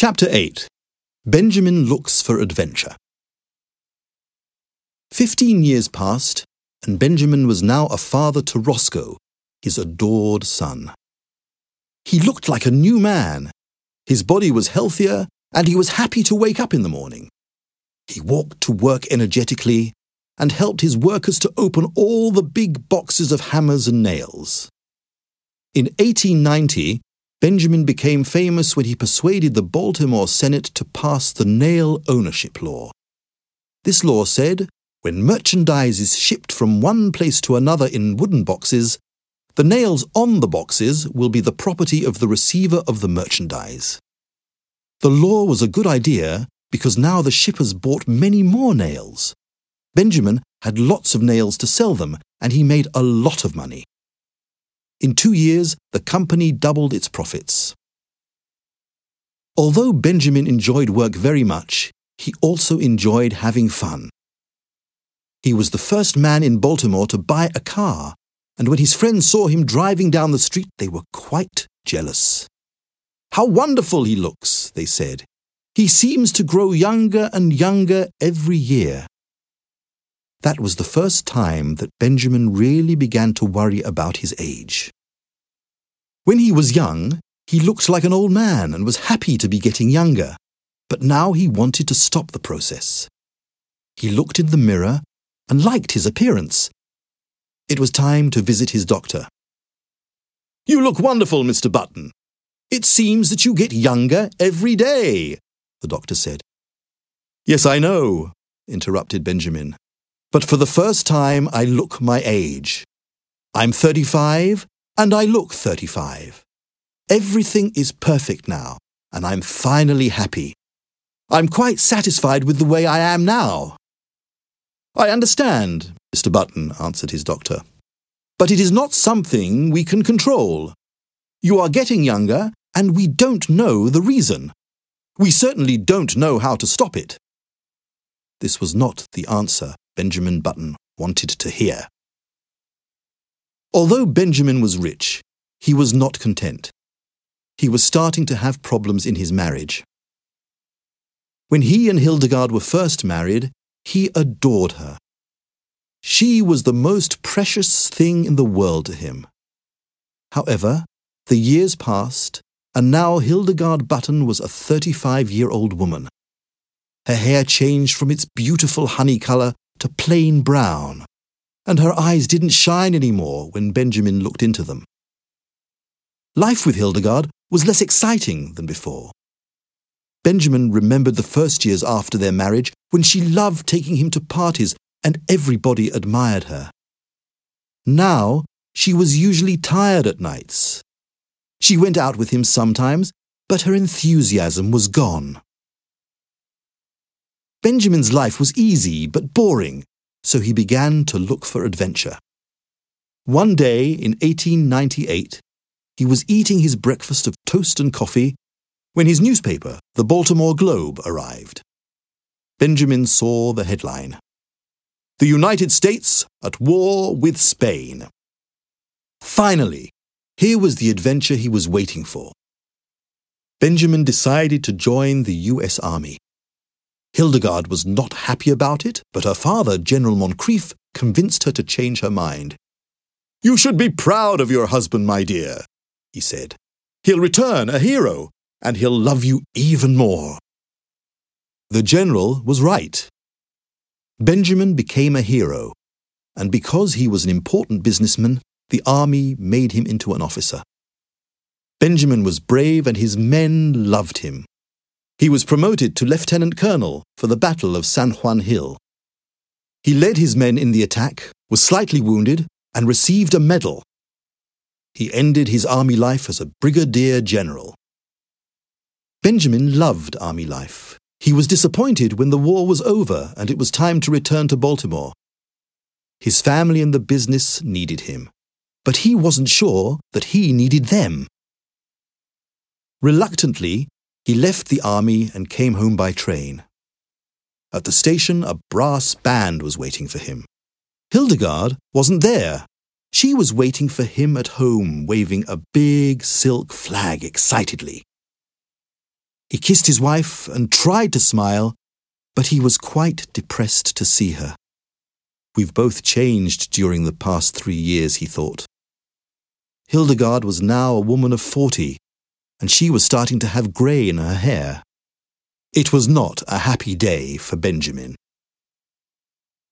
Chapter 8. Benjamin Looks for Adventure. 15 years passed, and Benjamin was now a father to Roscoe, his adored son. He looked like a new man. His body was healthier, and he was happy to wake up in the morning. He walked to work energetically and helped his workers to open all the big boxes of hammers and nails. In 1890, Benjamin became famous when he persuaded the Baltimore Senate to pass the nail ownership law. This law said, when merchandise is shipped from one place to another in wooden boxes, the nails on the boxes will be the property of the receiver of the merchandise. The law was a good idea because now the shippers bought many more nails. Benjamin had lots of nails to sell them, and he made a lot of money. In 2 years, the company doubled its profits. Although Benjamin enjoyed work very much, he also enjoyed having fun. He was the first man in Baltimore to buy a car, and when his friends saw him driving down the street, they were quite jealous. "How wonderful he looks," they said. "He seems to grow younger and younger every year." That was the first time that Benjamin really began to worry about his age. When he was young, he looked like an old man and was happy to be getting younger, but now he wanted to stop the process. He looked in the mirror and liked his appearance. It was time to visit his doctor. "You look wonderful, Mr. Button. It seems that you get younger every day," the doctor said. "Yes, I know," interrupted Benjamin. "But for the first time, I look my age. I'm 35, and I look 35. Everything is perfect now, and I'm finally happy. I'm quite satisfied with the way I am now." "I understand," Mr. Button answered his doctor. "But it is not something we can control. You are getting younger, and we don't know the reason. We certainly don't know how to stop it." This was not the answer Benjamin Button wanted to hear. Although Benjamin was rich, he was not content. He was starting to have problems in his marriage. When he and Hildegard were first married, he adored her. She was the most precious thing in the world to him. However, the years passed, and now Hildegard Button was a 35-year-old woman. Her hair changed from its beautiful honey color to plain brown, and her eyes didn't shine anymore when Benjamin looked into them. Life with Hildegard was less exciting than before. Benjamin remembered the first years after their marriage when she loved taking him to parties and everybody admired her. Now, she was usually tired at nights. She went out with him sometimes, but her enthusiasm was gone. Benjamin's life was easy but boring, so he began to look for adventure. One day in 1898, he was eating his breakfast of toast and coffee when his newspaper, the Baltimore Globe, arrived. Benjamin saw the headline, "The United States at war with Spain." Finally, here was the adventure he was waiting for. Benjamin decided to join the U.S. Army. Hildegard was not happy about it, but her father, General Moncrief, convinced her to change her mind. "You should be proud of your husband, my dear," he said. "He'll return a hero, and he'll love you even more." The general was right. Benjamin became a hero, and because he was an important businessman, the army made him into an officer. Benjamin was brave, and his men loved him. He was promoted to lieutenant colonel for the Battle of San Juan Hill. He led his men in the attack, was slightly wounded, and received a medal. He ended his army life as a brigadier general. Benjamin loved army life. He was disappointed when the war was over and it was time to return to Baltimore. His family and the business needed him, but he wasn't sure that he needed them. Reluctantly, he left the army and came home by train. At the station, a brass band was waiting for him. Hildegard wasn't there. She was waiting for him at home, waving a big silk flag excitedly. He kissed his wife and tried to smile, but he was quite depressed to see her. We've both changed during the past 3 years, he thought. Hildegard was now a woman of 40, and she was starting to have grey in her hair. It was not a happy day for Benjamin.